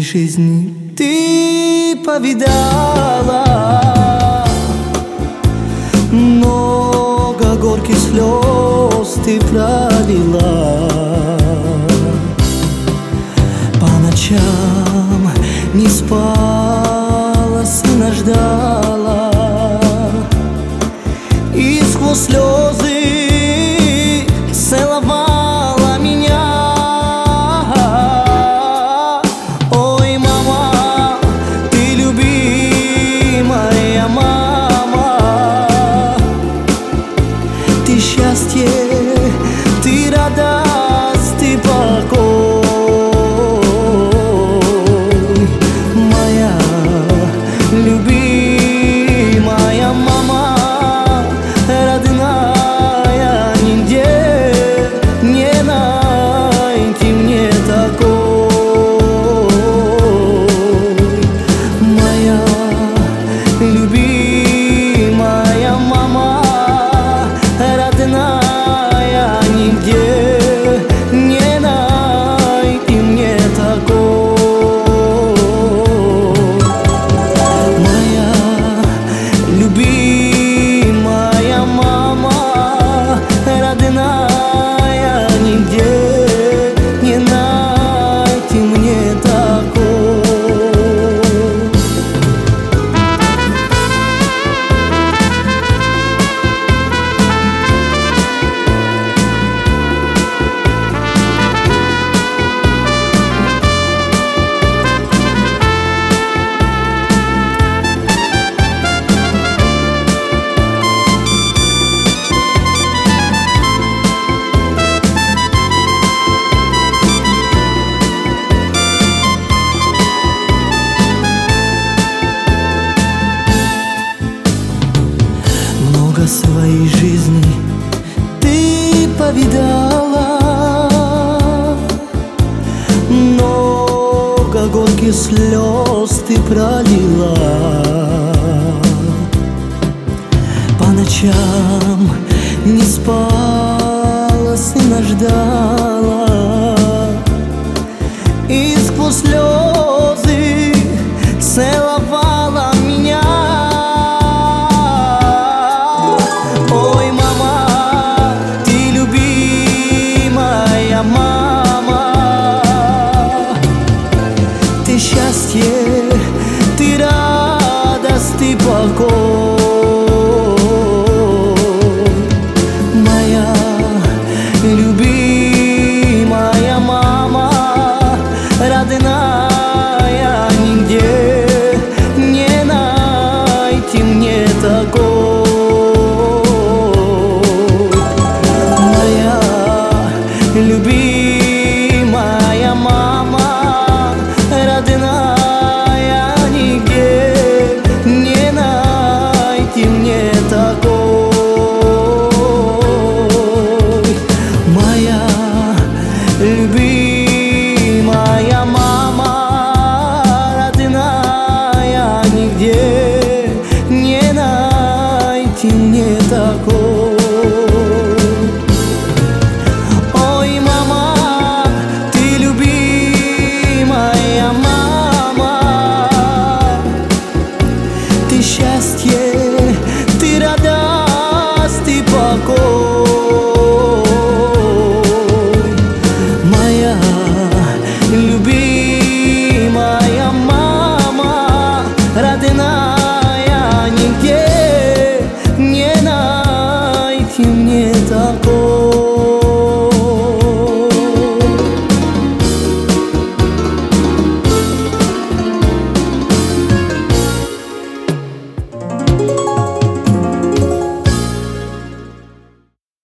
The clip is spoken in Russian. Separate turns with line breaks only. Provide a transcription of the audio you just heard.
жизни ты повидала, много горьких слез ты пролила. По ночам не спала, сына ждала, и сквозь слезы целовала меня. Ой, мама, ты любимая мама, ты счастье, ты радость, ты покой. Моя любимая мама, родная, нигде не найти мне такой. Моя любимая мама, родная, нигде не найти мне такой. Моя любимая мама, родная, нигде не найти мне такой. Много своей жизни ты повидала, много горьких слез ты пролила. По ночам не спала, сына ждала, и сквозь слезы целовала меня. Ой, мама, ты любимая мама, ты счастье, ты радость, ты покой.